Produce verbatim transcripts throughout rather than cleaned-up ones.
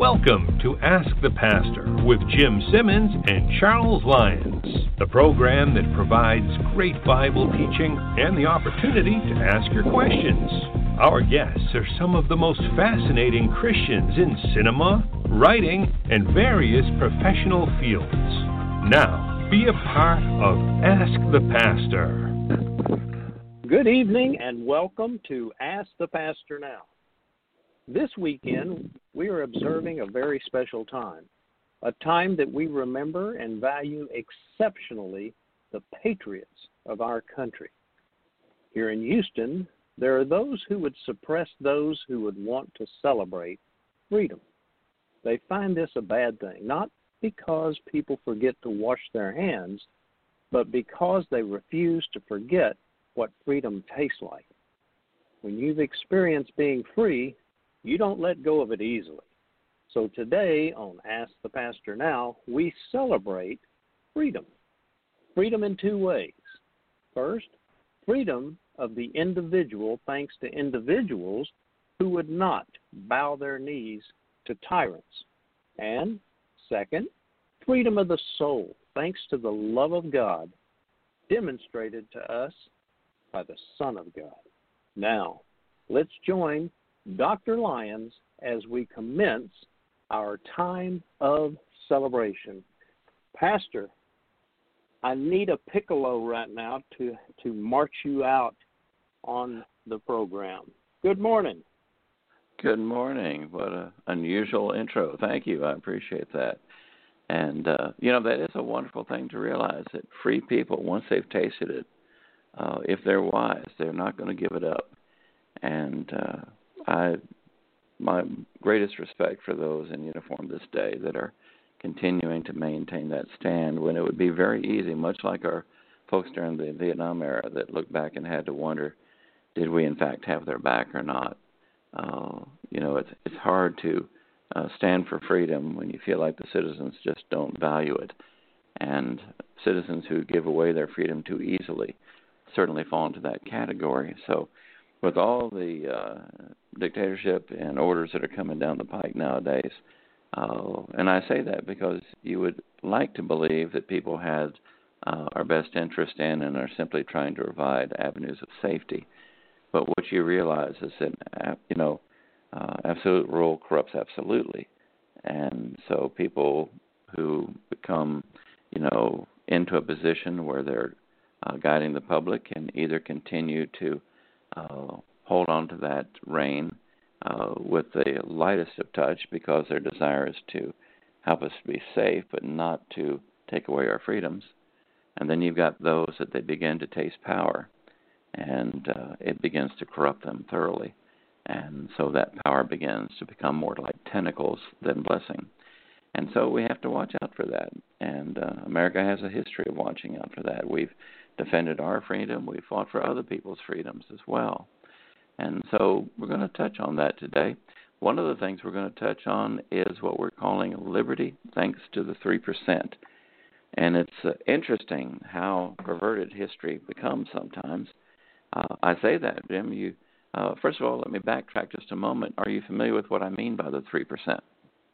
Welcome to Ask the Pastor with Jim Simmons and Charles Lyons, the program that provides great Bible teaching and the opportunity to ask your questions. Our guests are some of the most fascinating Christians in cinema, writing, and various professional fields. Now, be a part of Ask the Pastor. Good evening and welcome to Ask the Pastor Now. This weekend, we are observing a very special time, a time that we remember and value exceptionally the patriots of our country. Here in Houston, there are those who would suppress those who would want to celebrate freedom. They find this a bad thing, not because people forget to wash their hands, but because they refuse to forget what freedom tastes like. When you've experienced being free, you don't let go of it easily. So today on Ask the Pastor Now, we celebrate freedom. Freedom in two ways. First, freedom of the individual thanks to individuals who would not bow their knees to tyrants. And second, freedom of the soul thanks to the love of God demonstrated to us by the Son of God. Now, let's join Doctor Lyons as we commence our time of celebration. Pastor, I need a piccolo right now to, to march you out on the program. Good morning. Good morning. What an unusual intro. Thank you. I appreciate that. And, uh, you know, that is a wonderful thing to realize that free people, once they've tasted it, uh, if they're wise, they're not going to give it up. And uh, I, my greatest respect for those in uniform this day that are continuing to maintain that stand when it would be very easy, much like our folks during the Vietnam era that looked back and had to wonder, did we in fact have their back or not? Uh, you know, it's, it's hard to uh, stand for freedom when you feel like the citizens just don't value it. And citizens who give away their freedom too easily certainly fall into that category. So with all the uh, dictatorship and orders that are coming down the pike nowadays, uh, and I say that because you would like to believe that people had uh, our best interest in and are simply trying to provide avenues of safety. But what you realize is that, uh, you know, uh, absolute rule corrupts absolutely. And so people who become, you know, into a position where they're uh, guiding the public can either continue to Uh, hold on to that rein uh, with the lightest of touch because their desire is to help us be safe but not to take away our freedoms. And then you've got those that they begin to taste power, and uh, it begins to corrupt them thoroughly. And so that power begins to become more like tentacles than blessing. And so we have to watch out for that. And uh, America has a history of watching out for that. We've defended our freedom. We fought for other people's freedoms as well. And so we're going to touch on that today. One of the things we're going to touch on is what we're calling liberty thanks to the three percent. And it's uh, interesting how perverted history becomes sometimes. Uh, I say that, Jim. You, uh, first of all, let me backtrack just a moment. Are you familiar with what I mean by the three percent?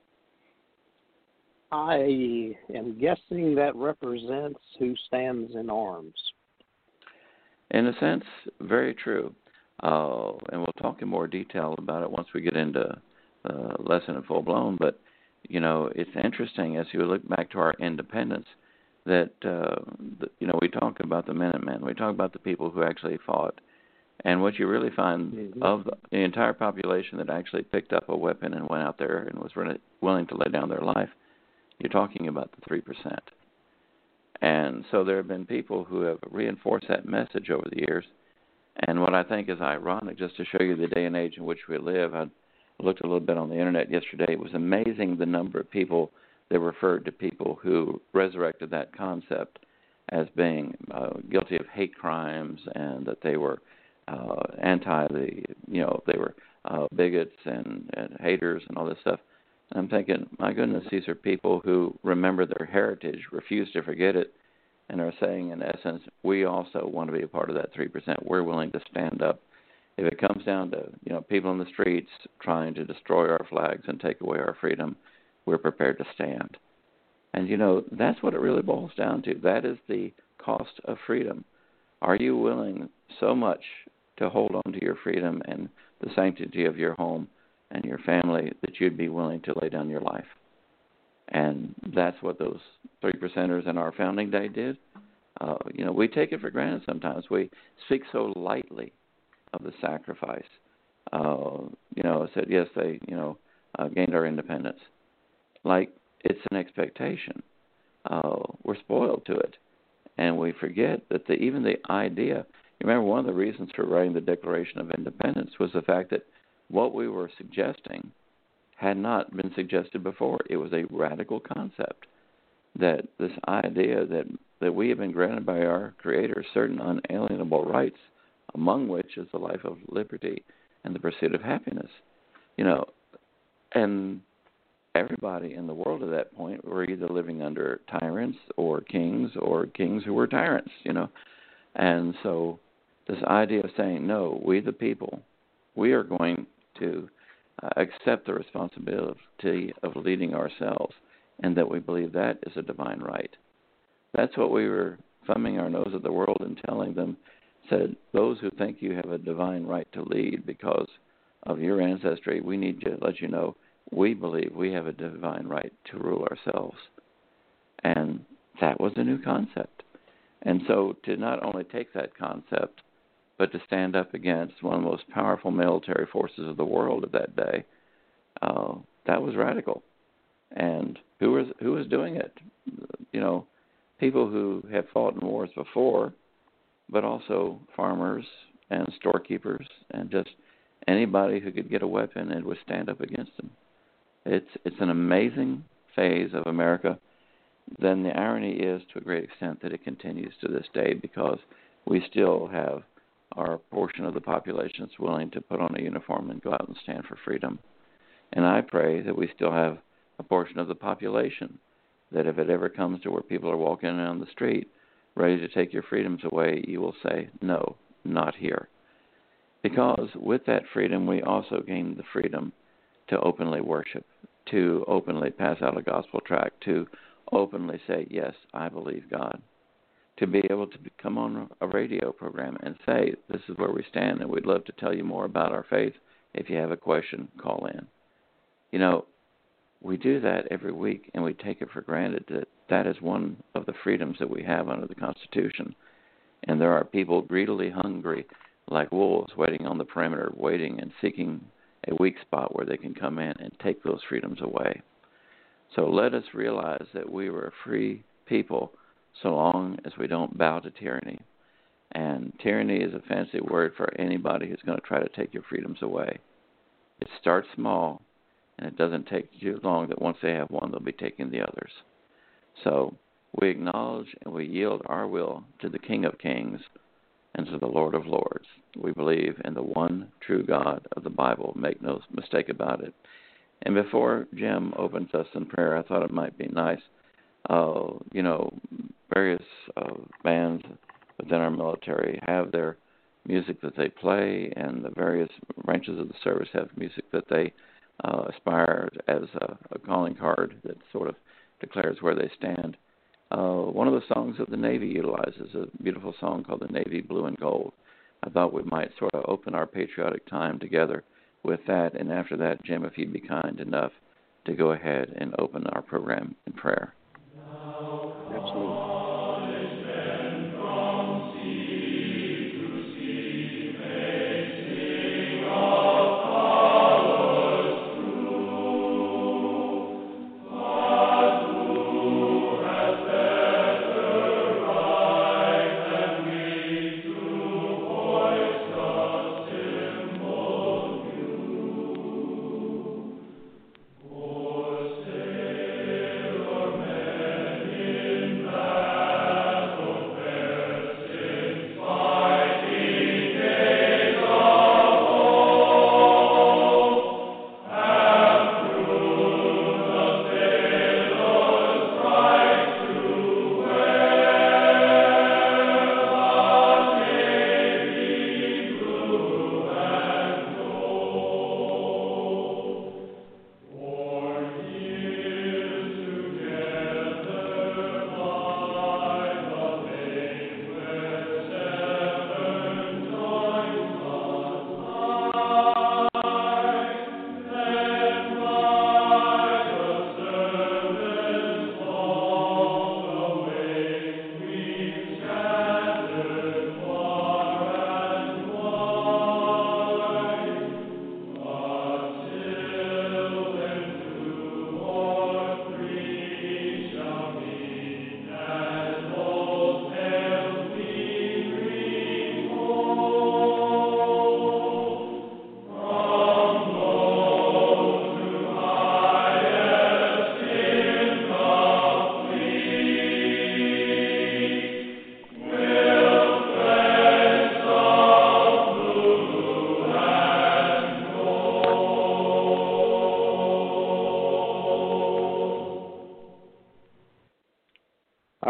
I am guessing that represents who stands in arms. In a sense, very true. Uh, and we'll talk in more detail about it once we get into the uh, lesson in full blown. But, you know, it's interesting as you look back to our independence that, uh, the, you know, we talk about the Minutemen. We talk about the people who actually fought. And what you really find mm-hmm. of the, the entire population that actually picked up a weapon and went out there and was really willing to lay down their life, you're talking about the three percent. And so there have been people who have reinforced that message over the years. And what I think is ironic, just to show you the day and age in which we live, I looked a little bit on the Internet yesterday. It was amazing the number of people that referred to people who resurrected that concept as being uh, guilty of hate crimes and that they were uh, anti the, you know, they were uh, bigots and, and haters and all this stuff. I'm thinking, my goodness, these are people who remember their heritage, refuse to forget it, and are saying, in essence, we also want to be a part of that three percent. We're willing to stand up if it comes down to, you know, people in the streets trying to destroy our flags and take away our freedom, we're prepared to stand. And, you know, that's what it really boils down to. That is the cost of freedom. Are you willing so much to hold on to your freedom and the sanctity of your home and your family that you'd be willing to lay down your life? And that's what those three percenters in our founding day did. Uh, you know, we take it for granted sometimes. We speak so lightly of the sacrifice. Uh, you know, said, yes, they, you know, uh, gained our independence. Like, it's an expectation. Uh, we're spoiled to it. And we forget that the, even the idea, you remember one of the reasons for writing the Declaration of Independence was the fact that what we were suggesting had not been suggested before. It was a radical concept, that this idea that, that we have been granted by our Creator certain unalienable rights, among which is the life of liberty and the pursuit of happiness. You know, and everybody in the world at that point were either living under tyrants or kings or kings who were tyrants, you know. And so this idea of saying, no, we the people, we are going to uh, accept the responsibility of leading ourselves, and that we believe that is a divine right. That's what we were thumbing our nose at the world and telling them, said, those who think you have a divine right to lead because of your ancestry, we need to let you know we believe we have a divine right to rule ourselves. And that was a new concept. And so to not only take that concept, but to stand up against one of the most powerful military forces of the world at that day, uh, that was radical. And who was who was doing it? You know, people who have fought in wars before, but also farmers and storekeepers and just anybody who could get a weapon and would stand up against them. It's it's an amazing phase of America. Then the irony is, to a great extent, that it continues to this day because we still have our portion of the population that's willing to put on a uniform and go out and stand for freedom. And I pray that we still have a portion of the population that if it ever comes to where people are walking down the street ready to take your freedoms away, you will say, no, not here. Because with that freedom, we also gain the freedom to openly worship, to openly pass out a gospel tract, to openly say, yes, I believe God, to be able to come on a radio program and say, this is where we stand, and we'd love to tell you more about our faith. If you have a question, call in. You know, we do that every week, and we take it for granted that that is one of the freedoms that we have under the Constitution. And there are people greedily hungry, like wolves, waiting on the perimeter, waiting and seeking a weak spot where they can come in and take those freedoms away. So let us realize that we were a free people so long as we don't bow to tyranny. And tyranny is a fancy word for anybody who's going to try to take your freedoms away. It starts small, and it doesn't take too long that once they have one, they'll be taking the others. So we acknowledge and we yield our will to the King of Kings and to the Lord of Lords. We believe in the one true God of the Bible. Make no mistake about it. And before Jim opens us in prayer, I thought it might be nice, uh, you know, various uh, bands within our military have their music that they play, and the various branches of the service have music that they uh, aspire as a, a calling card that sort of declares where they stand. Uh, one of the songs that the Navy utilizes, a beautiful song called The Navy Blue and Gold. I thought we might sort of open our patriotic time together with that, and after that, Jim, if you'd be kind enough to go ahead and open our program in prayer. Absolutely.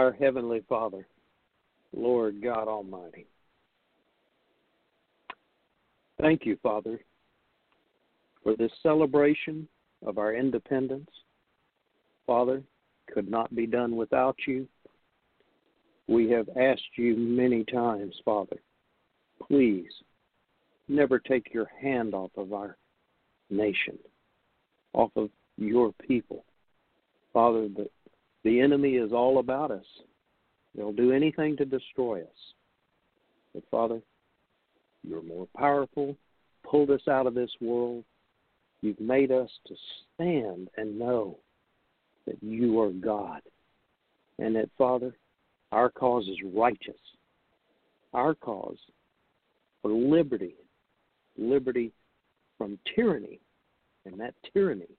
our Heavenly Father, Lord God Almighty. Thank you, Father, for this celebration of our independence. Father, could not be done without you. We have asked you many times, Father, please never take your hand off of our nation, off of your people. Father, the, the enemy is all about us. They'll do anything to destroy us. But Father, you're more powerful, pulled us out of this world. You've made us to stand and know that you are God. And that, Father, our cause is righteous. Our cause for liberty, liberty from tyranny. And that tyranny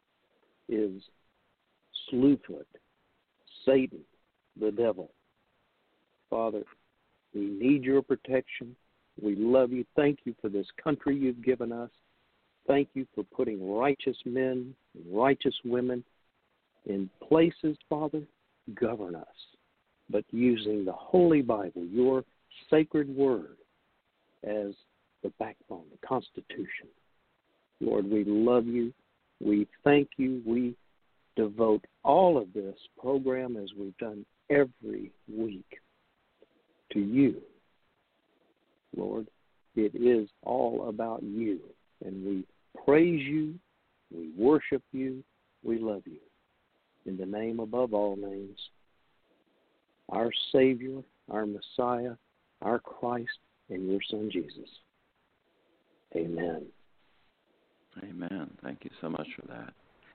is Slewfoot, Satan, the devil. Father, we need your protection. We love you. Thank you for this country you've given us. Thank you for putting righteous men and righteous women in places, Father. Govern us, but using the Holy Bible, your sacred word, as the backbone, the Constitution. Lord, we love you. We thank you. We devote all of this program, as we've done every week, to you. Lord, it is all about you, and we praise you, we worship you, we love you. In the name above all names, our Savior, our Messiah, our Christ, and your Son, Jesus. Amen. Amen. Thank you so much for that.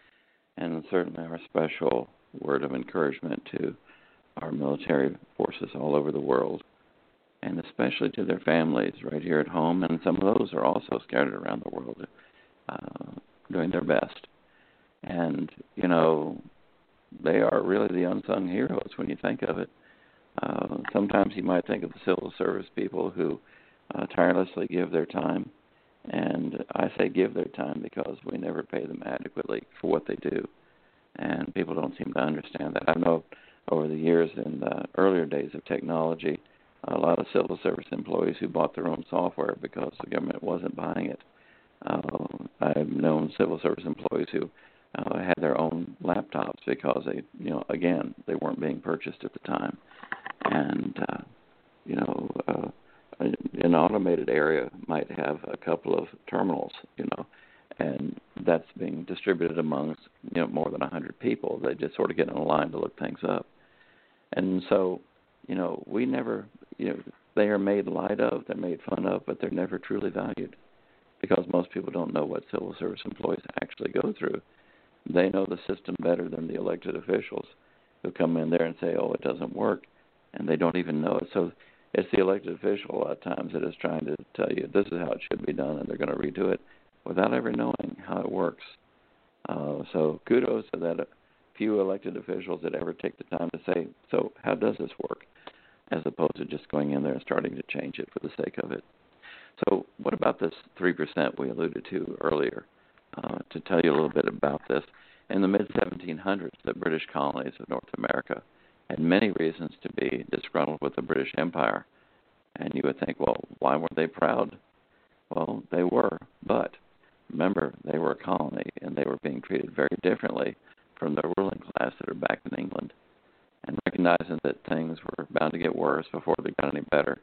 And certainly our special word of encouragement to our military forces all over the world, and especially to their families right here at home. And some of those are also scattered around the world, uh, doing their best. And, you know, they are really the unsung heroes when you think of it. Uh, sometimes you might think of the civil service people who uh, tirelessly give their time. And I say give their time because we never pay them adequately for what they do. And people don't seem to understand that. I know over the years, in the earlier days of technology, a lot of civil service employees who bought their own software because the government wasn't buying it. Uh, I've known civil service employees who uh, had their own laptops because they, you know, again, they weren't being purchased at the time. And, uh, you know, uh, an automated area might have a couple of terminals, you know, and that's being distributed amongst, you know, more than one hundred people. They just sort of get in a line to look things up. And so, you know, we never, you know, they are made light of, they're made fun of, but they're never truly valued because most people don't know what civil service employees actually go through. They know the system better than the elected officials who come in there and say, oh, it doesn't work, and they don't even know it. So it's the elected official a lot of times that is trying to tell you this is how it should be done, and they're going to redo it without ever knowing how it works. Uh, so kudos to that few elected officials that ever take the time to say, so how does this work, as opposed to just going in there and starting to change it for the sake of it. So what about this three percent we alluded to earlier? Uh, to tell you a little bit about this, in the mid seventeen hundreds, the British colonies of North America had many reasons to be disgruntled with the British Empire. And you would think, well, why weren't they proud? Well, they were, but remember, they were a colony, and they were being treated very differently from the ruling class that are back in England. And recognizing that things were bound to get worse before they got any better,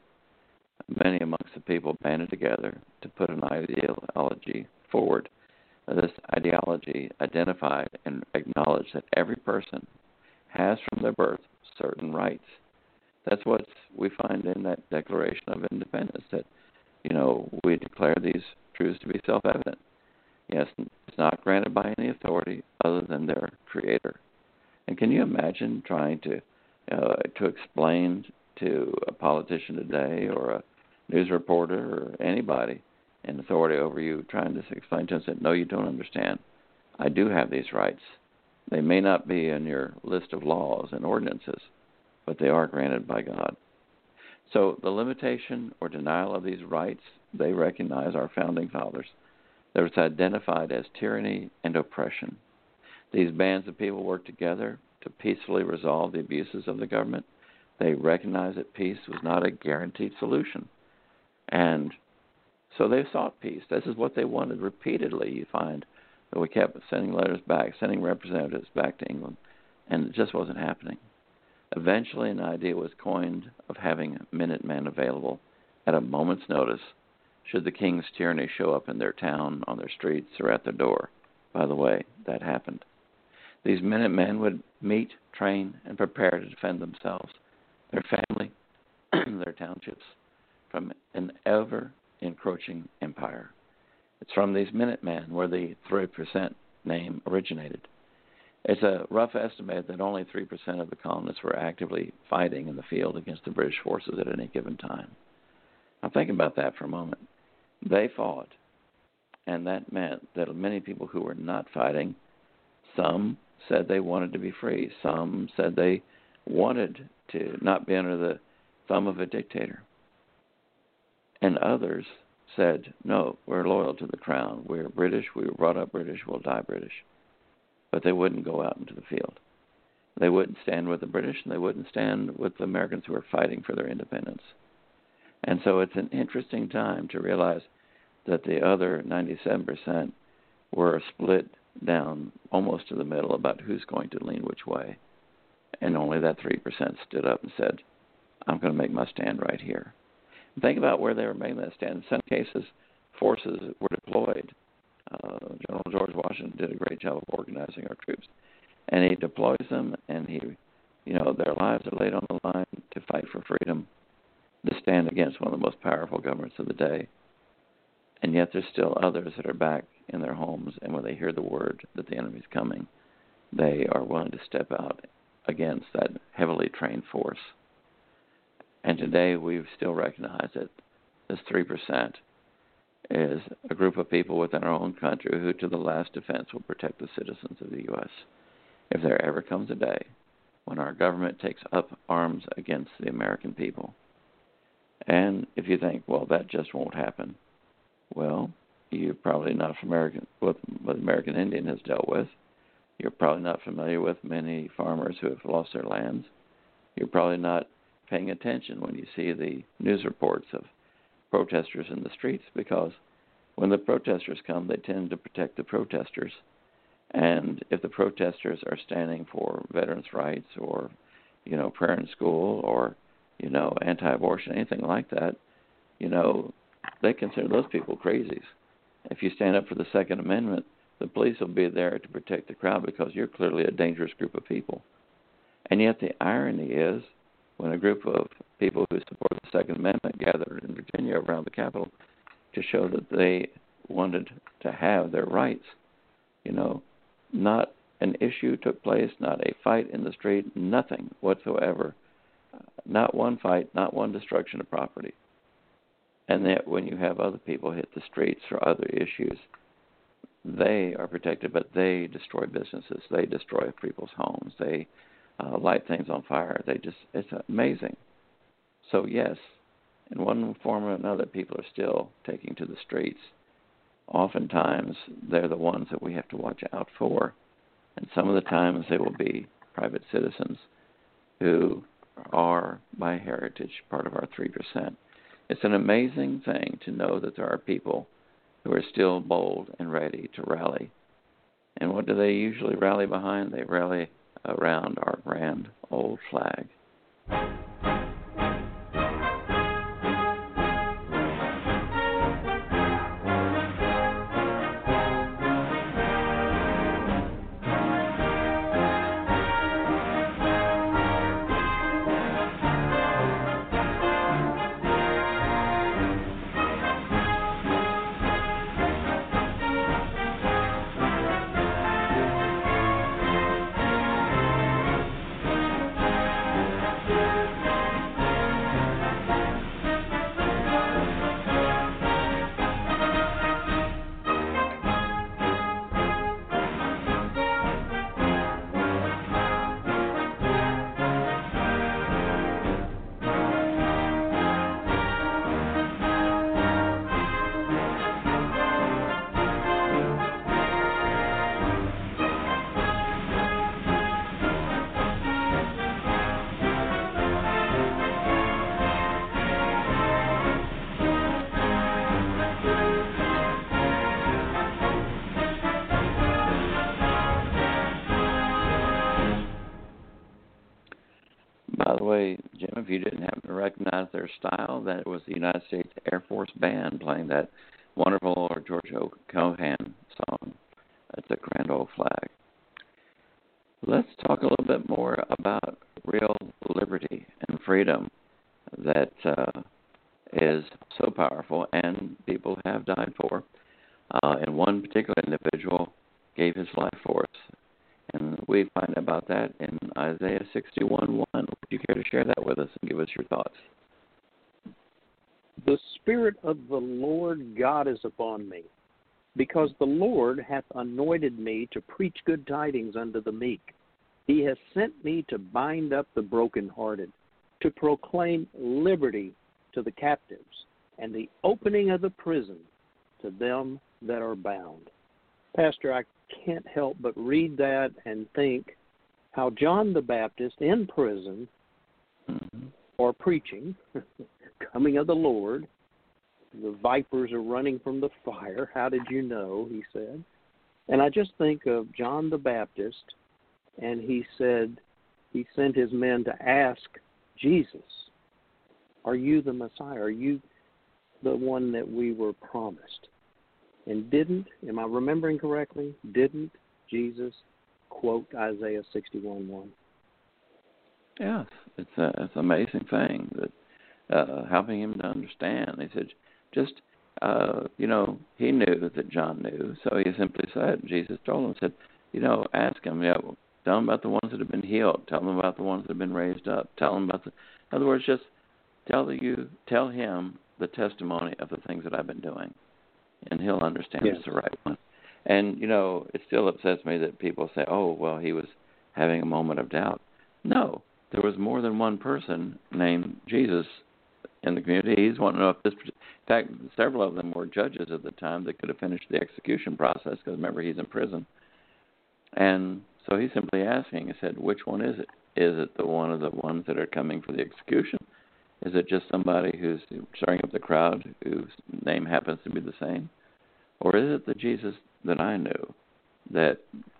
many amongst the people banded together to put an ideology forward. This ideology identified and acknowledged that every person has from their birth certain rights. That's what we find in that Declaration of Independence, that, you know, we declare these truths to be self-evident. Yes, it's not granted by any authority other than their creator. And can you imagine trying to uh, to explain to a politician today or a news reporter or anybody in authority over you, trying to explain to them that, no, you don't understand. I do have these rights. They may not be in your list of laws and ordinances, but they are granted by God. So the limitation or denial of these rights, they recognize our founding fathers. That was identified as tyranny and oppression. These bands of people worked together to peacefully resolve the abuses of the government. They recognized that peace was not a guaranteed solution. And so they sought peace. This is what they wanted repeatedly. You find that we kept sending letters back, sending representatives back to England, and it just wasn't happening. Eventually, an idea was coined of having Minutemen available at a moment's notice should the king's tyranny show up in their town, on their streets, or at their door. By the way, that happened. These Minutemen would meet, train, and prepare to defend themselves, their family, their townships, from an ever-encroaching empire. It's from these Minutemen where the three percent name originated. It's a rough estimate that only three percent of the colonists were actively fighting in the field against the British forces at any given time. Now think about that for a moment. They fought, and that meant that many people who were not fighting, some said they wanted to be free, some said they wanted to not be under the thumb of a dictator, and others said, no, we're loyal to the crown, we're British, we were brought up British, we'll die British. But they wouldn't go out into the field. They wouldn't stand with the British, and they wouldn't stand with the Americans who were fighting for their independence. And so it's an interesting time to realize that the other ninety-seven percent were split down almost to the middle about who's going to lean which way. And only that three percent stood up and said, I'm going to make my stand right here. And think about where they were making that stand. In some cases, forces were deployed. Uh, General George Washington did a great job of organizing our troops. And he deploys them, and he, you know, their lives are laid on the line to fight for freedom, to stand against one of the most powerful governments of the day. And yet there's still others that are back in their homes, and when they hear the word that the enemy's coming, they are willing to step out against that heavily trained force. And today we still recognize that this three percent is a group of people within our own country who, to the last defense, will protect the citizens of the U S If there ever comes a day when our government takes up arms against the American people. And if you think, well, that just won't happen, well, you're probably not familiar with what American Indian has dealt with. You're probably not familiar with many farmers who have lost their lands. You're probably not paying attention when you see the news reports of protesters in the streets, because when the protesters come, they tend to protect the protesters. And if the protesters are standing for veterans' rights or, you know, prayer in school or, you know, anti-abortion, anything like that, you know, they consider those people crazies. If you stand up for the Second Amendment, the police will be there to protect the crowd because you're clearly a dangerous group of people. And yet the irony is, when a group of people who support the Second Amendment gathered in Virginia around the Capitol to show that they wanted to have their rights, you know, not an issue took place, not a fight in the street, nothing whatsoever, not one fight, not one destruction of property. And that when you have other people hit the streets for other issues, they are protected, but they destroy businesses, they destroy people's homes, they uh, light things on fire. They just, it's amazing. So yes, in one form or another, people are still taking to the streets. Oftentimes, they're the ones that we have to watch out for. And some of the times, they will be private citizens who are, by heritage, part of our three percent. It's an amazing thing to know that there are people who are still bold and ready to rally. And what do they usually rally behind? They rally around our grand old flag. Jim, if you didn't happen to recognize their style, that was the United States Air Force Band playing that wonderful George O. Cohan song. It's a Grand Old Flag. Let's talk a little bit more about real liberty and freedom that uh, is so powerful and people have died for. Uh, and one particular individual gave his life for us. And we find about that in Isaiah sixty-one one. Would you care to share that with us and give us your thoughts? The Spirit of the Lord God is upon me, because the Lord hath anointed me to preach good tidings unto the meek. He has sent me to bind up the brokenhearted, to proclaim liberty to the captives, and the opening of the prison to them that are bound. Pastor, I can't help but read that and think how John the Baptist in prison, mm-hmm. or preaching, coming of the Lord, the vipers are running from the fire. How did you know, he said. And I just think of John the Baptist, and he said, he sent his men to ask Jesus, are you the Messiah? Are you the one that we were promised? And didn't, am I remembering correctly, didn't Jesus quote Isaiah sixty-one one? Yes, it's, a, it's an amazing thing that uh, helping him to understand. He said, just, uh, you know, he knew that John knew, so he simply said, Jesus told him, said, you know, ask him, you know, tell him about the ones that have been healed, tell him about the ones that have been raised up, tell him about the, in other words, just tell you, tell him the testimony of the things that I've been doing. And he'll understand yes. It's the right one. And, you know, it still upsets me that people say, oh, well, he was having a moment of doubt. No, there was more than one person named Jesus in the community. He's wanting to know if this, in fact, several of them were judges at the time that could have finished the execution process, because remember, he's in prison. And so he's simply asking, he said, which one is it? Is it the one of the ones that are coming for the execution? Is it just somebody who's stirring up the crowd whose name happens to be the same? Or is it the Jesus that I knew that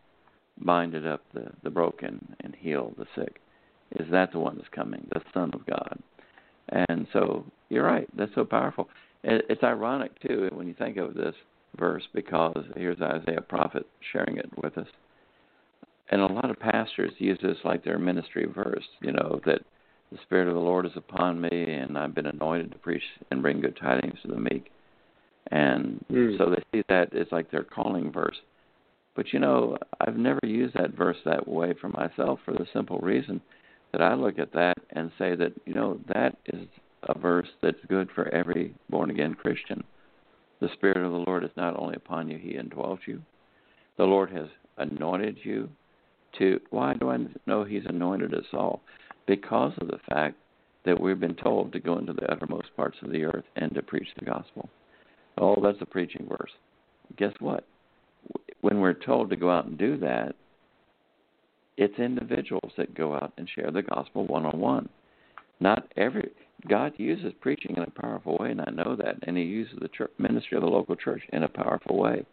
binded up the, the broken and healed the sick? Is that the one that's coming, the Son of God? And so you're right. That's so powerful. It's ironic, too, when you think of this verse, because here's Isaiah prophet sharing it with us. And a lot of pastors use this like their ministry verse, you know, that the Spirit of the Lord is upon me, and I've been anointed to preach and bring good tidings to the meek. And mm. so they see that as like their calling verse. But, you know, I've never used that verse that way for myself, for the simple reason that I look at that and say that, you know, that is a verse that's good for every born-again Christian. The Spirit of the Lord is not only upon you, he indwells you. The Lord has anointed you to, why do I know he's anointed us all? Because of the fact that we've been told to go into the uttermost parts of the earth and to preach the gospel. Oh, that's a preaching verse. Guess what? When we're told to go out and do that, it's individuals that go out and share the gospel one-on-one. Not every, God uses preaching in a powerful way, and I know that, and he uses the church, ministry of the local church in a powerful way.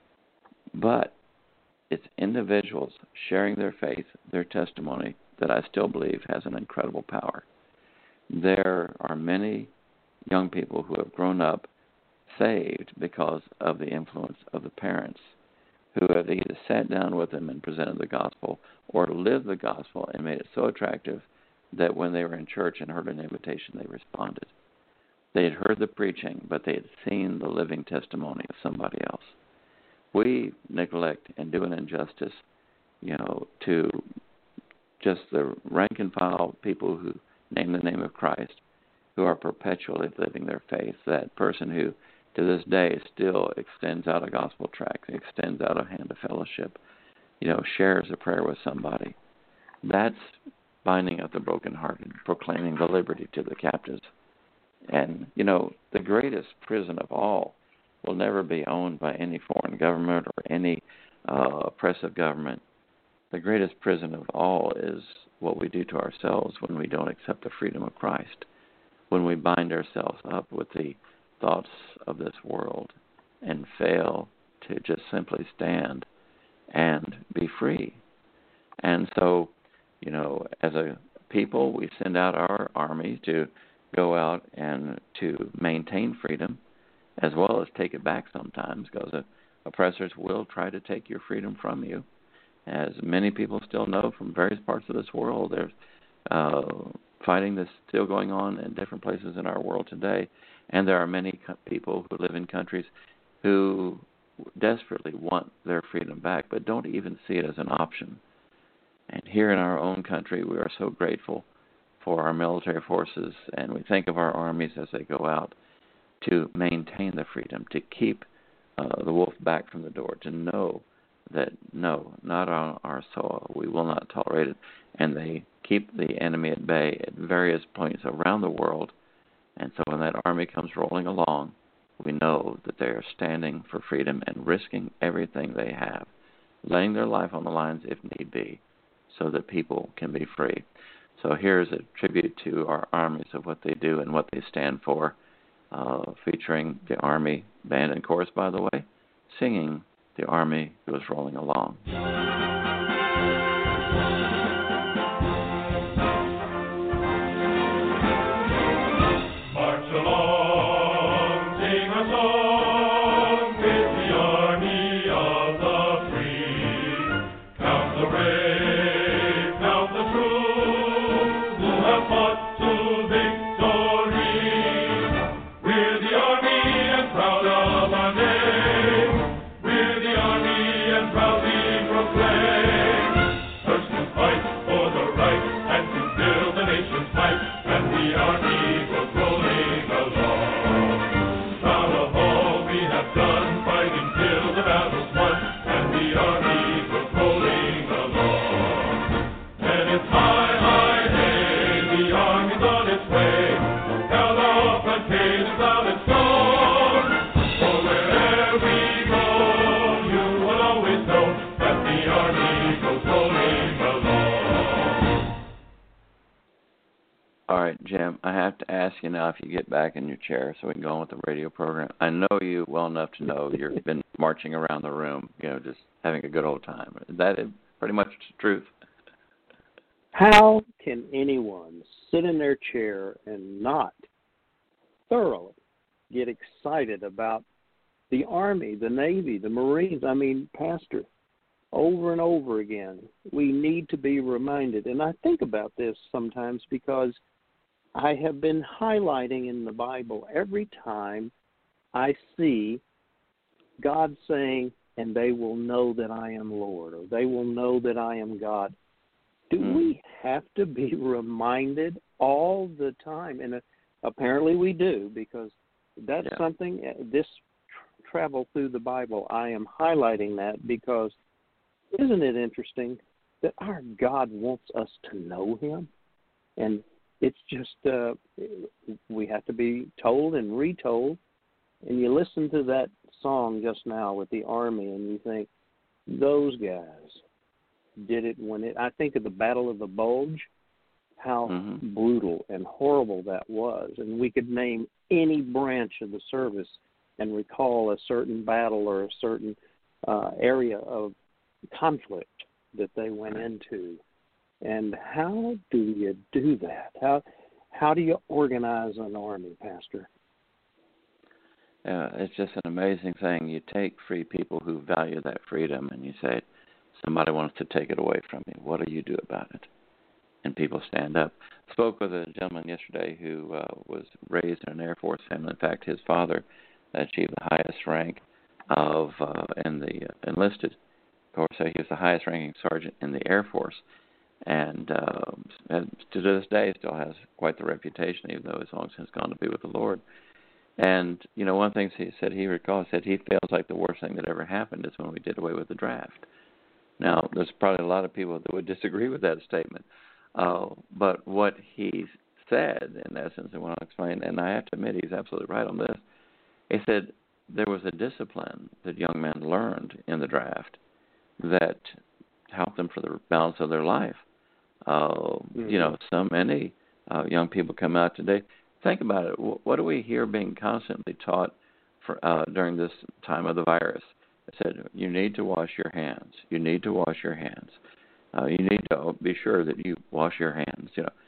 But it's individuals sharing their faith, their testimony, that I still believe has an incredible power. There are many young people who have grown up saved because of the influence of the parents, who have either sat down with them and presented the gospel or lived the gospel and made it so attractive that when they were in church and heard an invitation, they responded. They had heard the preaching, but they had seen the living testimony of somebody else. We neglect and do an injustice, you know, to just the rank and file people who name the name of Christ, who are perpetually living their faith, that person who to this day still extends out a gospel tract, extends out a hand of fellowship, you know, shares a prayer with somebody. That's binding up the brokenhearted, proclaiming the liberty to the captives. And, you know, the greatest prison of all will never be owned by any foreign government or any uh, oppressive government. The greatest prison of all is what we do to ourselves when we don't accept the freedom of Christ, when we bind ourselves up with the thoughts of this world and fail to just simply stand and be free. And so, you know, as a people, we send out our army to go out and to maintain freedom, as well as take it back sometimes, because uh, oppressors will try to take your freedom from you. As many people still know from various parts of this world, there's uh, fighting that's still going on in different places in our world today, and there are many co- people who live in countries who desperately want their freedom back, but don't even see it as an option. And here in our own country, we are so grateful for our military forces, and we think of our armies as they go out to maintain the freedom, to keep uh, the wolf back from the door, to know that, no, not on our soil, we will not tolerate it. And they keep the enemy at bay at various points around the world. And so when that army comes rolling along, we know that they are standing for freedom and risking everything they have, laying their life on the lines if need be, so that people can be free. So here's a tribute to our armies of what they do and what they stand for, uh, featuring the Army Band and Chorus, by the way, singing "The Army Goes Rolling Along." Jim, I have to ask you now if you get back in your chair so we can go on with the radio program. I know you well enough to know you've been marching around the room, you know, just having a good old time. That is pretty much the truth. How can anyone sit in their chair and not thoroughly get excited about the Army, the Navy, the Marines? I mean, Pastor, over and over again, we need to be reminded. And I think about this sometimes because I have been highlighting in the Bible every time I see God saying, and they will know that I am Lord, or they will know that I am God. Do mm. we have to be reminded all the time? And uh, apparently we do, because that's yeah. something, this tr- travel through the Bible, I am highlighting that because isn't it interesting that our God wants us to know him? And it's just, uh, we have to be told and retold. And you listen to that song just now with the Army, and you think, those guys did it when it, I think of the Battle of the Bulge, how mm-hmm. brutal and horrible that was. And we could name any branch of the service and recall a certain battle or a certain uh, area of conflict that they went into. And how do you do that? How how do you organize an army, Pastor? Yeah, it's just an amazing thing. You take free people who value that freedom and you say, somebody wants to take it away from me. What do you do about it? And people stand up. I spoke with a gentleman yesterday who uh, was raised in an Air Force family. In fact, his father achieved the highest rank of uh, in the uh, enlisted. Of course, he was the highest ranking sergeant in the Air Force. And uh, to this day still has quite the reputation, even though he's long since gone to be with the Lord. And, you know, one of the things he said he recalls, said he feels like the worst thing that ever happened is when we did away with the draft. Now, there's probably a lot of people that would disagree with that statement. Uh, but what he said, in essence, and what I'll explain, and I have to admit he's absolutely right on this, he said there was a discipline that young men learned in the draft that helped them for the balance of their life. Uh, mm-hmm. You know, so many uh, young people come out today. Think about it. What do we hear being constantly taught for, uh, during this time of the virus? It said, you need to wash your hands. You need to wash your hands. Uh, you need to be sure that you wash your hands. You know,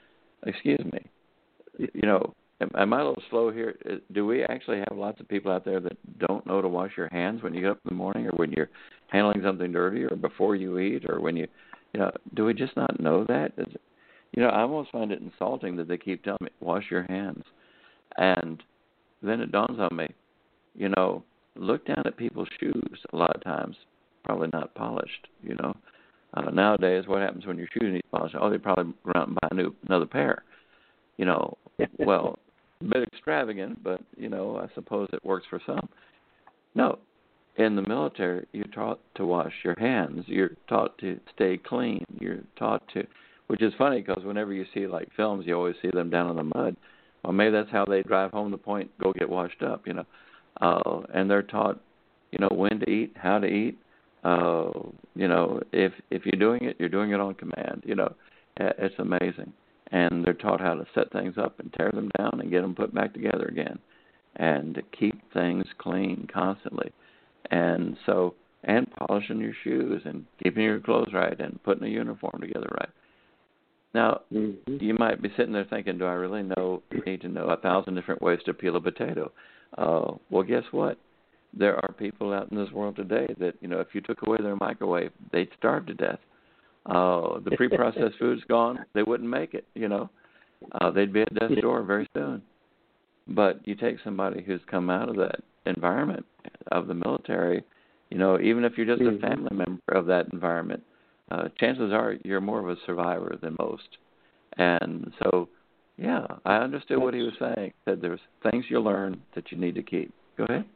excuse me, you know, am, am I a little slow here? Do we actually have lots of people out there that don't know to wash your hands when you get up in the morning, or when you're handling something dirty, or before you eat, or when you, you know, do we just not know that? Is it, you know, I almost find it insulting that they keep telling me, wash your hands. And then it dawns on me, you know, look down at people's shoes a lot of times, probably not polished, you know. Uh, nowadays, what happens when your shoes need polished? Oh, they probably run out and buy a new, another pair. You know, well, a bit extravagant, but, you know, I suppose it works for some. No, in the military, you're taught to wash your hands. You're taught to stay clean. You're taught to, which is funny because whenever you see, like, films, you always see them down in the mud. Well, maybe that's how they drive home the point, go get washed up, you know. Uh, and they're taught, you know, when to eat, how to eat. Uh, you know, if if you're doing it, you're doing it on command. You know, it's amazing. And they're taught how to set things up and tear them down and get them put back together again, and to keep things clean constantly. And so, and polishing your shoes and keeping your clothes right and putting a uniform together right. Now, mm-hmm. you might be sitting there thinking, do I really know, need to know a thousand different ways to peel a potato? Uh, well, guess what? There are people out in this world today that, you know, if you took away their microwave, they'd starve to death. Uh, the pre-processed food's gone. They wouldn't make it, you know. Uh, they'd be at death's door very soon. But you take somebody who's come out of that environment of the military, you know, even if you're just mm-hmm. a family member of that environment, uh, chances are you're more of a survivor than most. And so, yeah, I understood what he was saying, that there's things you learn that you need to keep. Go ahead.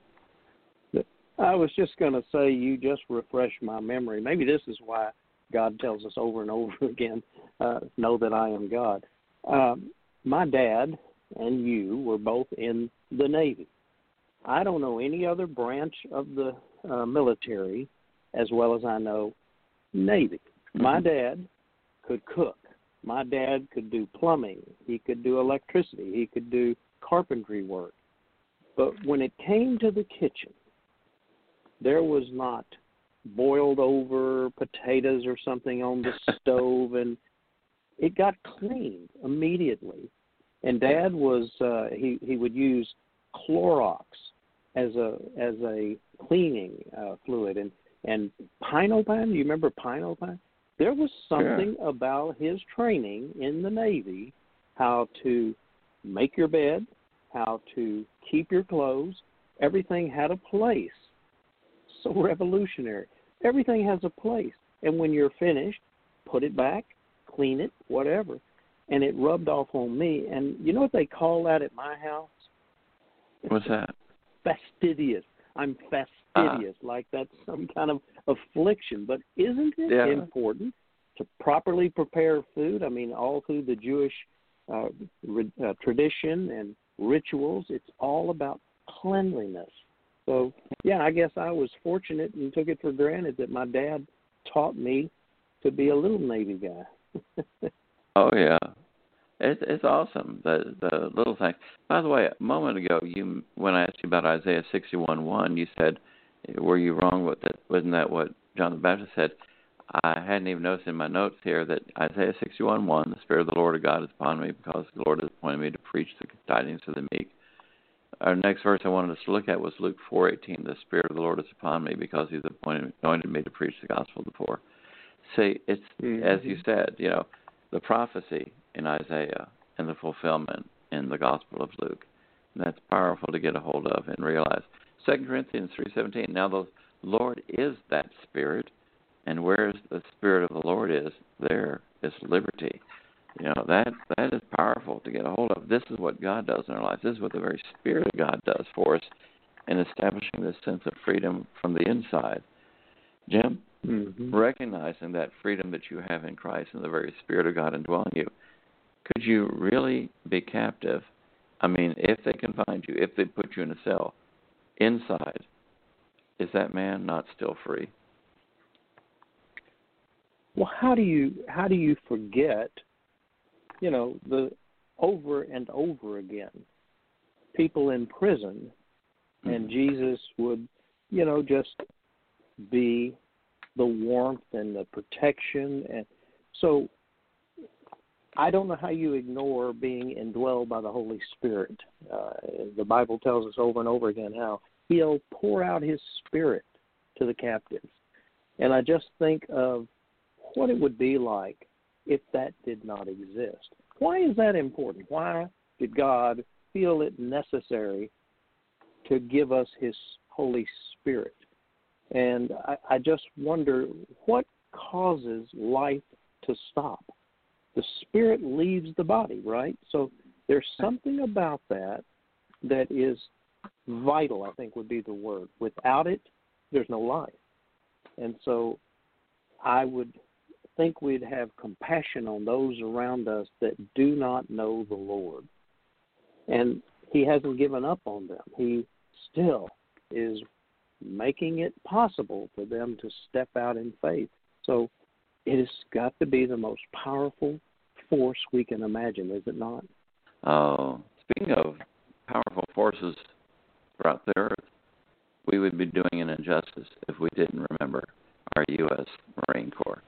I was just going to say, you just refreshed my memory. Maybe this is why God tells us over and over again, uh, know that I am God. Um, my dad and you were both in the Navy. I don't know any other branch of the uh, military as well as I know Navy. My dad could cook. My dad could do plumbing. He could do electricity. He could do carpentry work. But when it came to the kitchen, there was not boiled over potatoes or something on the stove, and it got cleaned immediately. And Dad was uh, he he would use Clorox as a as a cleaning uh, fluid, and and Pine-O-Pine. Do you remember Pine-O-Pine? There was something yeah. about his training in the Navy, how to make your bed, how to keep your clothes. Everything had a place. So revolutionary. Everything has a place. And when you're finished, put it back, clean it, whatever. And it rubbed off on me. And you know what they call that at my house? What's that? Fastidious. I'm fastidious, uh, like that's some kind of affliction. But isn't it yeah. important to properly prepare food? I mean, all through the Jewish uh, re- uh, tradition and rituals, it's all about cleanliness. So, yeah, I guess I was fortunate and took it for granted that my dad taught me to be a little Navy guy. Oh, yeah. It's it's awesome, the the little things. By the way, a moment ago, you when I asked you about Isaiah sixty-one one, you said, were you wrong with that? Wasn't that what John the Baptist said? I hadn't even noticed in my notes here that Isaiah sixty-one one, the Spirit of the Lord of God is upon me because the Lord has appointed me to preach the tidings to the meek. Our next verse I wanted us to look at was Luke four eighteen. The Spirit of the Lord is upon me because He's appointed, anointed me to preach the gospel to the poor. See, it's, mm-hmm. as you said, you know, the prophecy in Isaiah and the fulfillment in the Gospel of Luke. And that's powerful to get a hold of and realize. Second Corinthians three seventeen, now the Lord is that Spirit, and where the Spirit of the Lord is, there is liberty. You know, that that is powerful to get a hold of. This is what God does in our lives. This is what the very Spirit of God does for us in establishing this sense of freedom from the inside. Jim, mm-hmm. recognizing that freedom that you have in Christ and the very Spirit of God indwelling you, could you really be captive? I mean, if they confine you, if they put you in a cell, inside, is that man not still free? Well, how do you how do you forget, you know, the over and over again, people in prison, mm-hmm. and Jesus would, you know, just be the warmth and the protection. And so I don't know how you ignore being indwelled by the Holy Spirit. Uh, the Bible tells us over and over again how He'll pour out His Spirit to the captives. And I just think of what it would be like if that did not exist. Why is that important? Why did God feel it necessary to give us His Holy Spirit? And I, I just wonder what causes life to stop. The spirit leaves the body, right? So there's something about that that is vital, I think would be the word. Without it, there's no life. And so I would think we'd have compassion on those around us that do not know the Lord. And He hasn't given up on them. He still is making it possible for them to step out in faith. So it has got to be the most powerful force we can imagine, is it not? Oh, speaking of powerful forces throughout the earth, we would be doing an injustice if we didn't remember our U S Marine Corps.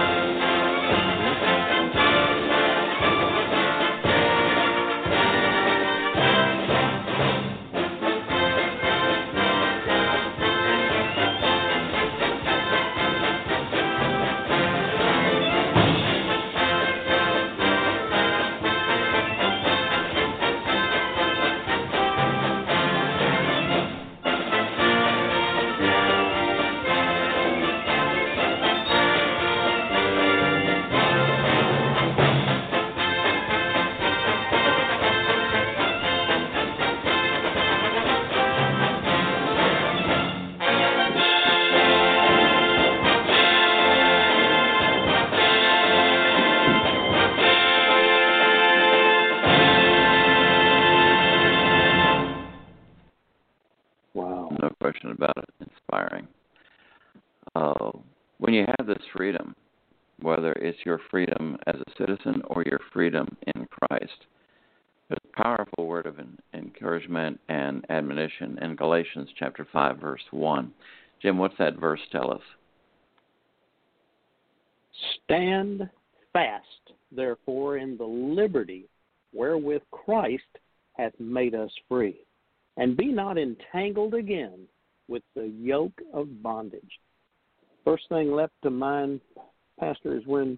No question about it. Inspiring. Uh, when you have this freedom, whether it's your freedom as a citizen or your freedom in Christ, there's a powerful word of encouragement and admonition in Galatians chapter five, verse one. Jim, what's that verse tell us? Stand fast, therefore, in the liberty wherewith Christ hath made us free, and be not entangled again with the yoke of bondage. First thing left to mind, Pastor, is when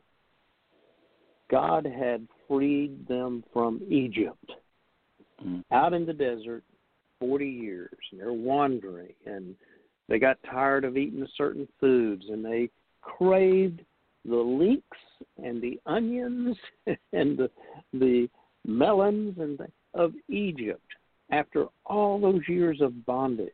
God had freed them from Egypt, mm. out in the desert, forty years, and they're wandering, and they got tired of eating certain foods, and they craved the leeks and the onions and the, the melons and the, of Egypt. After all those years of bondage,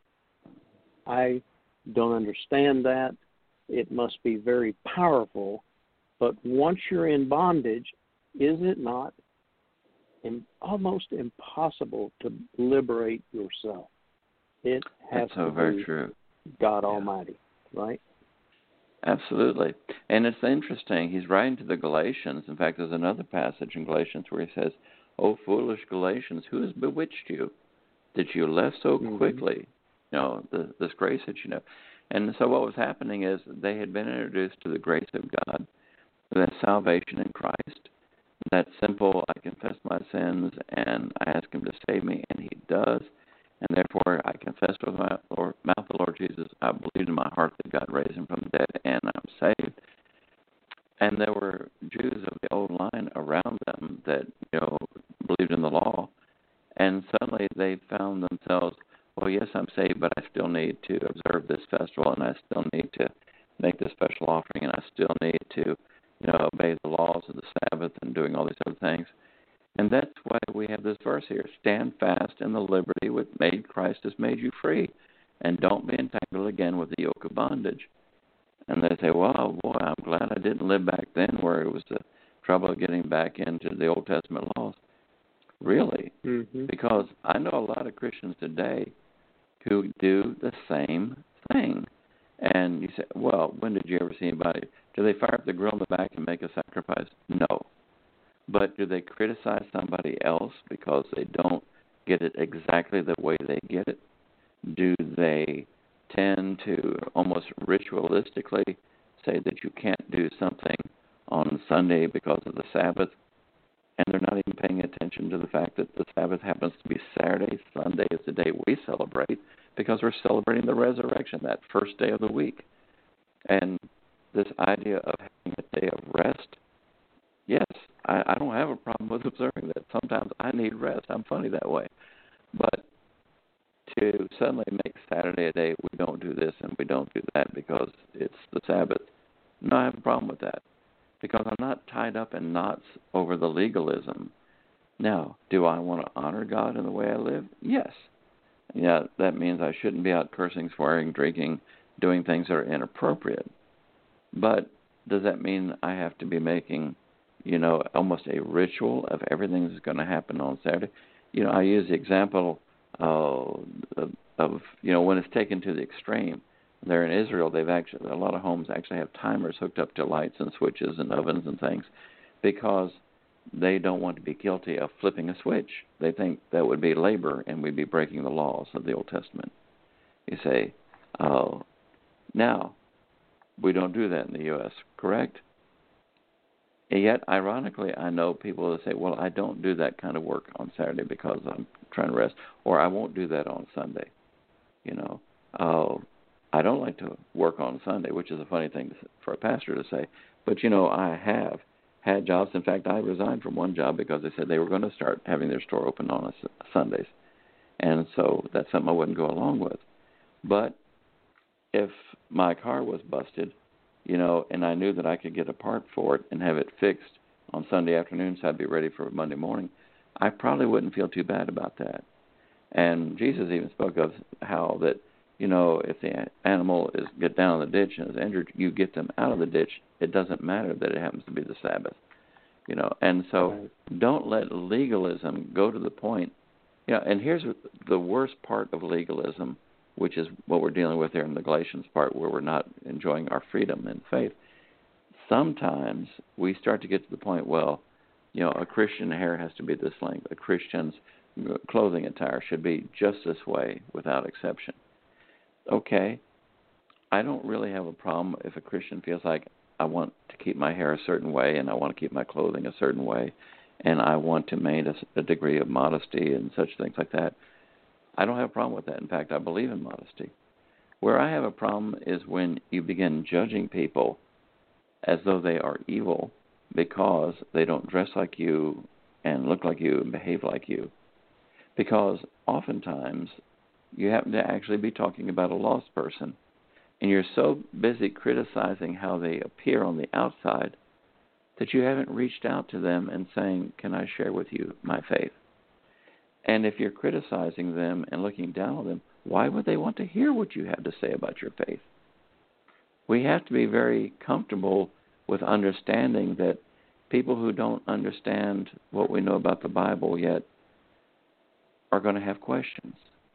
I don't understand that. It must be very powerful. But once you're in bondage, is it not in, almost impossible to liberate yourself? It has That's so to very be true. God yeah. Almighty, right? Absolutely. And it's interesting. He's writing to the Galatians. In fact, there's another passage in Galatians where he says, "O foolish Galatians, who has bewitched you that you left so mm-hmm. quickly, you know, the, this grace that you know?" And so what was happening is they had been introduced to the grace of God, that salvation in Christ, that simple, I confess my sins and I ask Him to save me, and He does. And therefore I confess with my Lord, mouth the Lord Jesus. I believe in my heart that God raised Him from the dead, and I'm saved. And there were Jews of the old line around them that, you know, believed in the law. And suddenly they found themselves, well, yes, I'm saved, but I still need to observe this festival, and I still need to make this special offering, and I still need to, you know, obey the laws of the Sabbath and doing all these other things. And that's why we have this verse here: stand fast in the liberty which made Christ has made you free, and don't be entangled again with the yoke of bondage. And they say, well, boy, I'm glad I didn't live back then where it was the trouble of getting back into the Old Testament laws. Really? Mm-hmm. Because I know a lot of Christians today who do the same thing. And you say, well, when did you ever see anybody? Do they fire up the grill in the back and make a sacrifice? No. But do they criticize somebody else because they don't get it exactly the way they get it? Do they tend to almost ritualistically say that you can't do something on Sunday because of the Sabbath? And they're not even paying attention to the fact that the Sabbath happens to be Saturday. Sunday is the day we celebrate because we're celebrating the resurrection, that first day of the week. And this idea of having a day of rest, yes, I, I don't have a problem with observing that. Sometimes I need rest. I'm funny that way. But to suddenly make Saturday a day we don't do this and we don't do that because it's the Sabbath, no, I have a problem with that. Because I'm not tied up in knots over the legalism. Now, do I want to honor God in the way I live? Yes. Yeah, that means I shouldn't be out cursing, swearing, drinking, doing things that are inappropriate. But does that mean I have to be making, you know, almost a ritual of everything that's going to happen on Saturday? You know, I use the example uh, of, of, you know, when it's taken to the extreme. There in Israel, they've actually, a lot of homes actually have timers hooked up to lights and switches and ovens and things because they don't want to be guilty of flipping a switch. They think that would be labor and we'd be breaking the laws of the Old Testament. You say, oh, now, we don't do that in the U S, correct? And yet, ironically, I know people that say, well, I don't do that kind of work on Saturday because I'm trying to rest, or I won't do that on Sunday. You know, uh, I don't like to work on Sunday, which is a funny thing to, for a pastor to say. But, you know, I have had jobs. In fact, I resigned from one job because they said they were going to start having their store open on a, Sundays. And so that's something I wouldn't go along with. But if my car was busted, you know, and I knew that I could get a part for it and have it fixed on Sunday afternoon so I'd be ready for Monday morning, I probably wouldn't feel too bad about that. And Jesus even spoke of how that, you know, if the animal is get down in the ditch and is injured, you get them out of the ditch. It doesn't matter that it happens to be the Sabbath, you know. And so right. Don't let legalism go to the point, you know, and here's the worst part of legalism, which is what we're dealing with here in the Galatians part where we're not enjoying our freedom in faith. Sometimes we start to get to the point, well, you know, a Christian hair has to be this length. A Christian's clothing attire should be just this way without exception. Okay, I don't really have a problem if a Christian feels like I want to keep my hair a certain way and I want to keep my clothing a certain way and I want to maintain a, a degree of modesty and such things like that. I don't have a problem with that. In fact, I believe in modesty. Where I have a problem is when you begin judging people as though they are evil because they don't dress like you and look like you and behave like you. Because oftentimes you happen to actually be talking about a lost person, and you're so busy criticizing how they appear on the outside that you haven't reached out to them and saying, can I share with you my faith? And if you're criticizing them and looking down on them, why would they want to hear what you have to say about your faith? We have to be very comfortable with understanding that people who don't understand what we know about the Bible yet are going to have questions.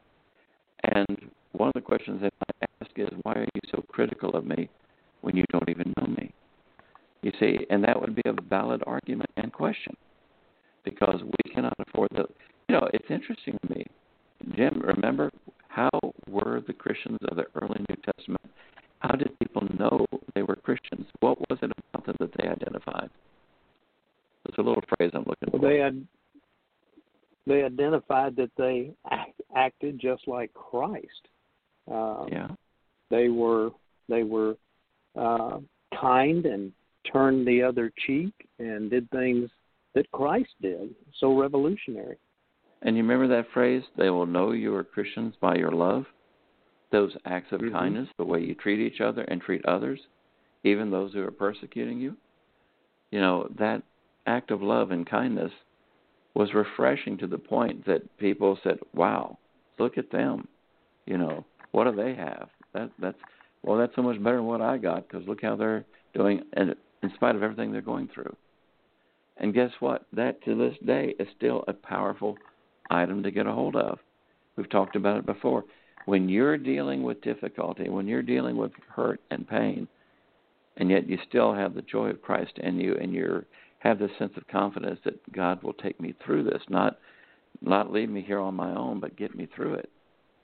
And one of the questions that I ask is, why are you so critical of me when you don't even know me? You see, and that would be a valid argument and question because we cannot afford the, you know, it's interesting to me. Jim, remember, how were the Christians of the early New Testament, how did people know they were Christians? What was it about them that they identified? It's a little phrase I'm looking well, for. They had, they identified that they act, acted just like Christ. Uh, yeah. They were they were uh, kind and turned the other cheek and did things that Christ did. So revolutionary. And you remember that phrase, they will know you are Christians by your love? Those acts of mm-hmm. kindness, the way you treat each other and treat others, even those who are persecuting you. You know, that act of love and kindness was refreshing to the point that people said, wow, look at them. You know, what do they have? That that's well, that's so much better than what I got because look how they're doing, and in spite of everything they're going through. And guess what? That to this day is still a powerful item to get a hold of. We've talked about it before. When you're dealing with difficulty, when you're dealing with hurt and pain, and yet you still have the joy of Christ in you, and you have this sense of confidence that God will take me through this, not not leave me here on my own, but get me through it.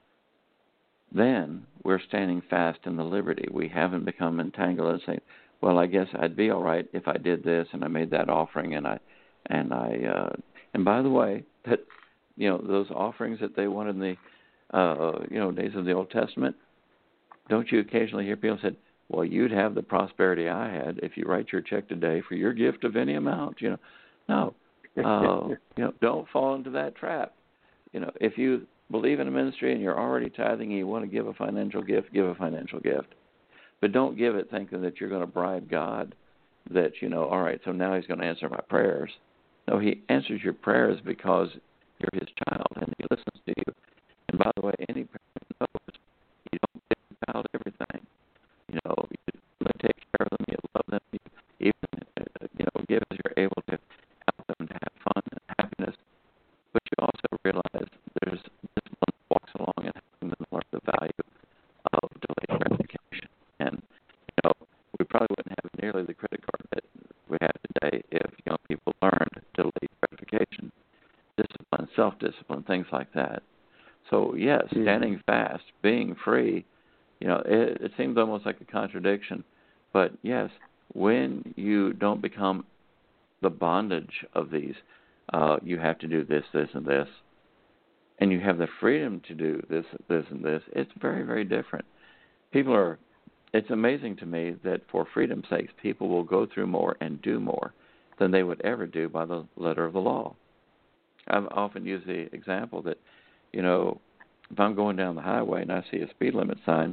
Then we're standing fast in the liberty. We haven't become entangled and saying, well, I guess I'd be all right if I did this and I made that offering and I And I uh, and by the way, that you know those offerings that they wanted in the uh, you know days of the Old Testament. Don't you occasionally hear people say, "Well, you'd have the prosperity I had if you write your check today for your gift of any amount." You know, no, uh, you know, don't fall into that trap. You know, if you believe in a ministry and you're already tithing and you want to give a financial gift, give a financial gift. But don't give it thinking that you're going to bribe God, that, you know, all right, so now he's going to answer my prayers. No, he answers your prayers because you're his child and he listens to you. And by the way, any parent knows you don't give your child everything. You know, you really take care of them, you love them, you even, uh, you know, give as you're able to help them to have fun and happiness. But you also realize there's discipline that walks along and helping them learn the value of delayed gratification. And, you know, we probably wouldn't have nearly the credit card that we have today if young people learned delayed gratification, discipline, self-discipline, things like that. So, yes, standing fast, being free, you know, it, it seems almost like a contradiction. But, yes, when you don't become the bondage of these, uh, you have to do this, this, and this, and you have the freedom to do this, this, and this, it's very, very different. People are, it's amazing to me that for freedom's sake, people will go through more and do more than they would ever do by the letter of the law. I've often used the example that, you know, if I'm going down the highway and I see a speed limit sign,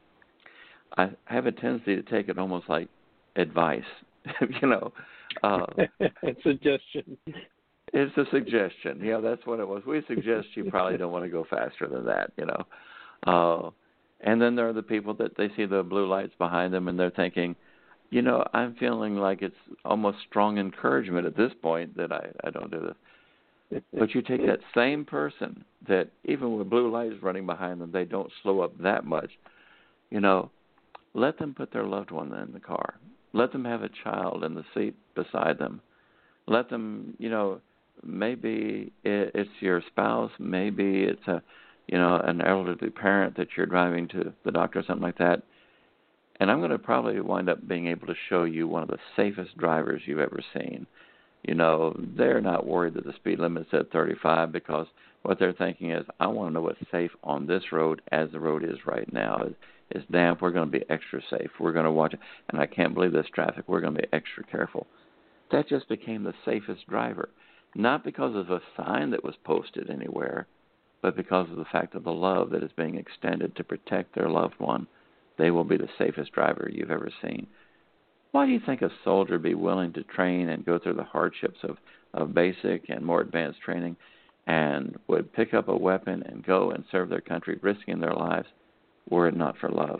I have a tendency to take it almost like advice, you know. Uh, suggestion. It's a suggestion. You know, that's what it was. We suggest you probably don't want to go faster than that, you know. Uh, and then there are the people that they see the blue lights behind them and they're thinking, you know, I'm feeling like it's almost strong encouragement at this point that I, I don't do this. But you take that same person that even with blue lights running behind them, they don't slow up that much. You know, let them put their loved one in the car. Let them have a child in the seat beside them. Let them, you know, maybe it's your spouse, maybe it's a, you know, an elderly parent that you're driving to the doctor or something like that. And I'm going to probably wind up being able to show you one of the safest drivers you've ever seen. You know, they're not worried that the speed limit's at thirty-five because what they're thinking is, I want to know what's safe on this road as the road is right now. It's damp. We're going to be extra safe. We're going to watch it. And I can't believe this traffic. We're going to be extra careful. That just became the safest driver, not because of a sign that was posted anywhere, but because of the fact of the love that is being extended to protect their loved one. They will be the safest driver you've ever seen. Why do you think a soldier would be willing to train and go through the hardships of, of basic and more advanced training and would pick up a weapon and go and serve their country, risking their lives, were it not for love?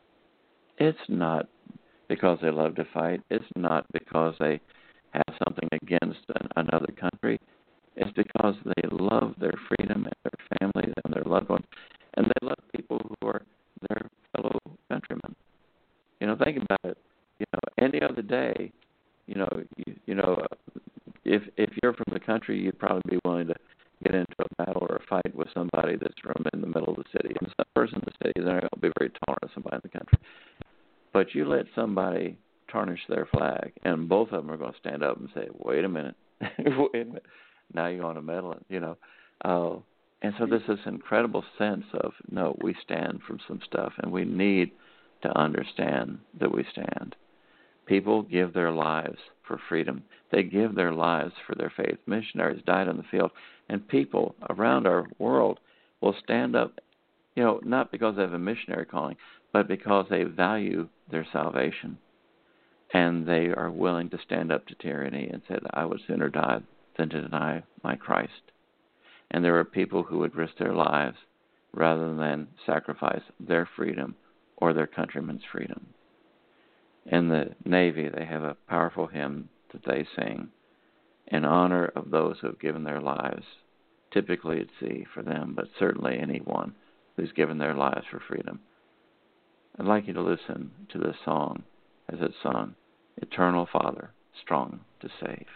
It's not because they love to fight. It's not because they have something against an, another country. It's because they love their freedom and their families and their loved ones, and they love people who are their fellow countrymen. You know, think about it. You know, any other day, you know, you, you know, if if you're from the country, you'd probably be willing to get into a battle or a fight with somebody that's from in the middle of the city. And some person in the city, they're not going to be very tolerant of somebody in the country. But you let somebody tarnish their flag, and both of them are going to stand up and say, "Wait a minute, wait a minute, now you're going to meddle," you know. Uh, and so there's this incredible sense of, no, we stand for some stuff, and we need to understand that we stand. People give their lives for freedom. They give their lives for their faith. Missionaries died on the field, and people around our world will stand up, you know, not because they have a missionary calling, but because they value their salvation. And they are willing to stand up to tyranny and say that I would sooner die than to deny my Christ. And there are people who would risk their lives rather than sacrifice their freedom or their countrymen's freedom. In the Navy, they have a powerful hymn that they sing in honor of those who have given their lives, typically at sea for them, but certainly anyone who's given their lives for freedom. I'd like you to listen to this song as it's sung, Eternal Father, Strong to Save.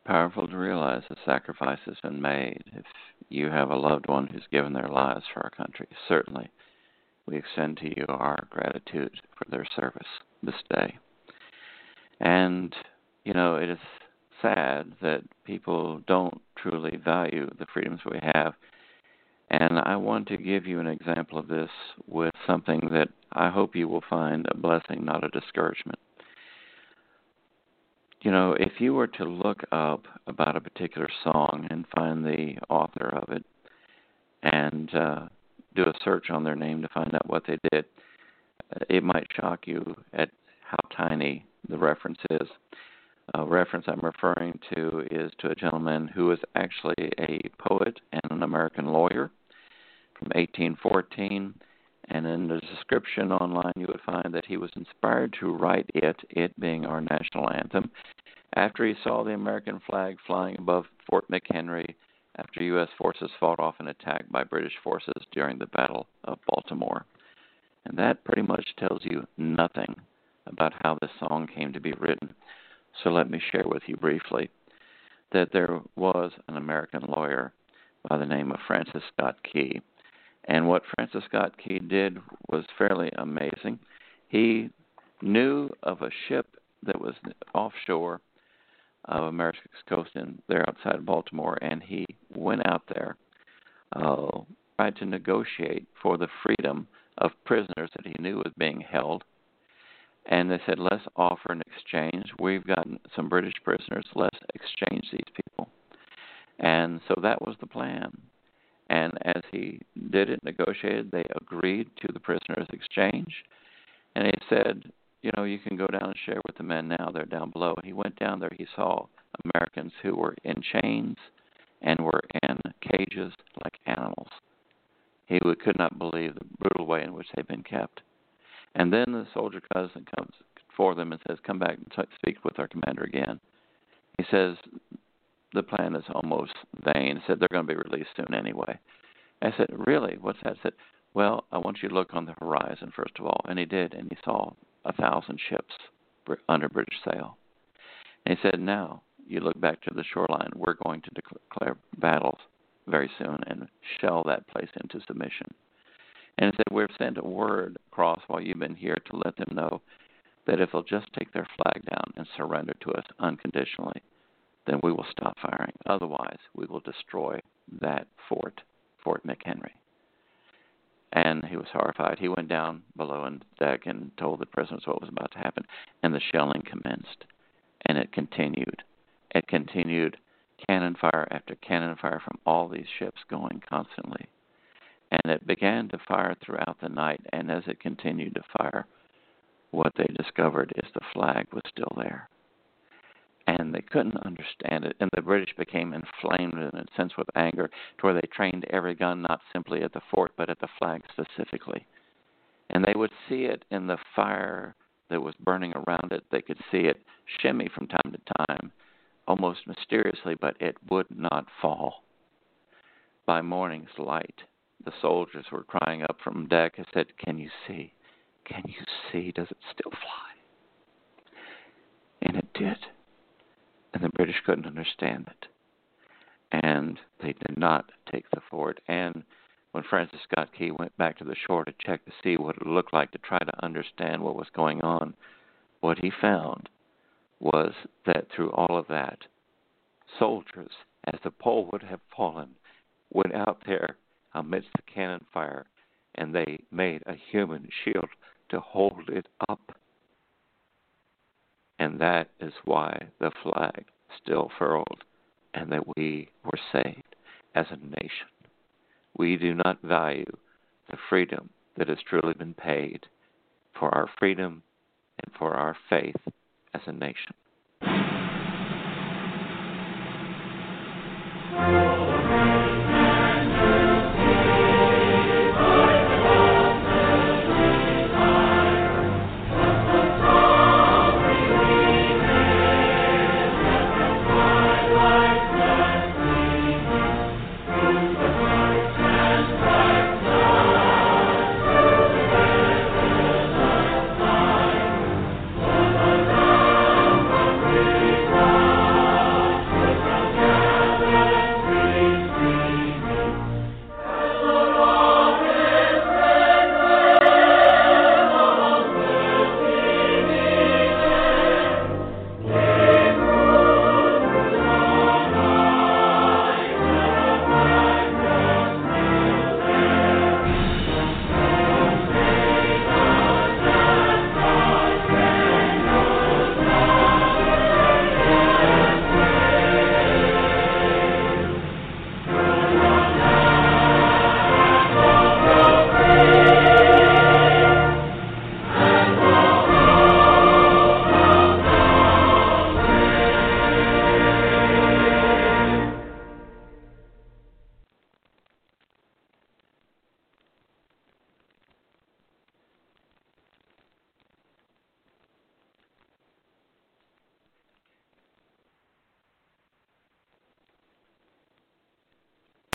powerful to realize the sacrifice has been made. If you have a loved one who's given their lives for our country, certainly we extend to you our gratitude for their service this day. And, you know, it is sad that people don't truly value the freedoms we have. And I want to give you an example of this with something that I hope you will find a blessing, not a discouragement. You know, if you were to look up about a particular song and find the author of it and uh, do a search on their name to find out what they did, it might shock you at how tiny the reference is. A reference I'm referring to is to a gentleman who was actually a poet and an American lawyer from eighteen fourteen. And in the description online, you would find that he was inspired to write it, it being our national anthem, after he saw the American flag flying above Fort McHenry after U S forces fought off an attack by British forces during the Battle of Baltimore. And that pretty much tells you nothing about how this song came to be written. So let me share with you briefly that there was an American lawyer by the name of Francis Scott Key. And what Francis Scott Key did was fairly amazing. He knew of a ship that was offshore of America's coast and there outside of Baltimore, and he went out there, uh, tried to negotiate for the freedom of prisoners that he knew was being held. And they said, let's offer an exchange. We've got some British prisoners. Let's exchange these people. And so that was the plan. And as he did it, negotiated, they agreed to the prisoners' exchange. And he said, you know, you can go down and share with the men now. They're down below. And he went down there. He saw Americans who were in chains and were in cages like animals. He would, could not believe the brutal way in which they'd been kept. And then the soldier cousin comes for them and says, come back and t- speak with our commander again. He says, the plan is almost vain. He said, they're going to be released soon anyway. I said, really? What's that? I said, well, I want you to look on the horizon, first of all. And he did, and he saw a thousand ships under British sail. And he said, now, you look back to the shoreline. We're going to declare battles very soon and shell that place into submission. And he said, we've sent a word across while you've been here to let them know that if they'll just take their flag down and surrender to us unconditionally, then we will stop firing. Otherwise, we will destroy that fort, Fort McHenry. And he was horrified. He went down below on deck and told the prisoners what was about to happen. And the shelling commenced. And it continued. It continued cannon fire after cannon fire from all these ships going constantly. And it began to fire throughout the night. And as it continued to fire, what they discovered is the flag was still there. And they couldn't understand it. And the British became inflamed in a sense with anger to where they trained every gun not simply at the fort but at the flag specifically. And they would see it in the fire that was burning around it. They could see it shimmy from time to time, almost mysteriously, but it would not fall. By morning's light, the soldiers were crying up from deck and said, can you see? Can you see? Does it still fly? And it did. And the British couldn't understand it. And they did not take the fort. And when Francis Scott Key went back to the shore to check to see what it looked like to try to understand what was going on, what he found was that through all of that, soldiers, as the pole would have fallen, went out there amidst the cannon fire, and they made a human shield to hold it up. And that is why the flag still furled and that we were saved as a nation. We do not value the freedom that has truly been paid for our freedom and for our faith as a nation.